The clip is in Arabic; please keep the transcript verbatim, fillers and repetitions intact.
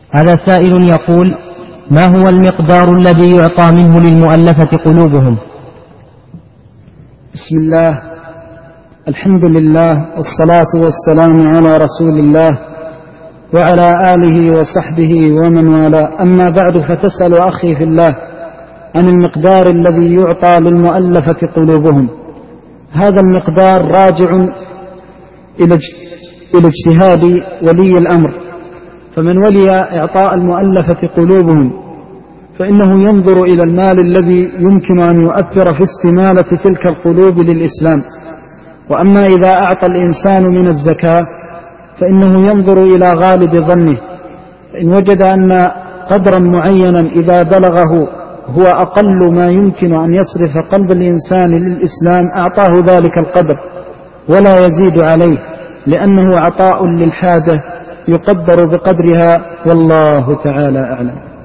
هذا سائل يقول: ما هو المقدار الذي يعطى منه للمؤلفة قلوبهم؟ بسم الله، الحمد لله، والصلاة والسلام على رسول الله وعلى آله وصحبه ومن والاه. أما بعد، فتسأل أخي في الله عن المقدار الذي يعطى للمؤلفة قلوبهم. هذا المقدار راجع إلى اجتهاد ولي الأمر، فمن ولي إعطاء المؤلفة قلوبهم فإنه ينظر إلى المال الذي يمكن أن يؤثر في استمالة تلك القلوب للإسلام. وأما إذا أعطى الإنسان من الزكاة فإنه ينظر إلى غالب ظنه، إن وجد أن قدرا معينا إذا بلغه هو أقل ما يمكن أن يصرف قلب الإنسان للإسلام أعطاه ذلك القدر ولا يزيد عليه، لأنه عطاء للحاجة يقدر بقدرها، والله تعالى أعلم.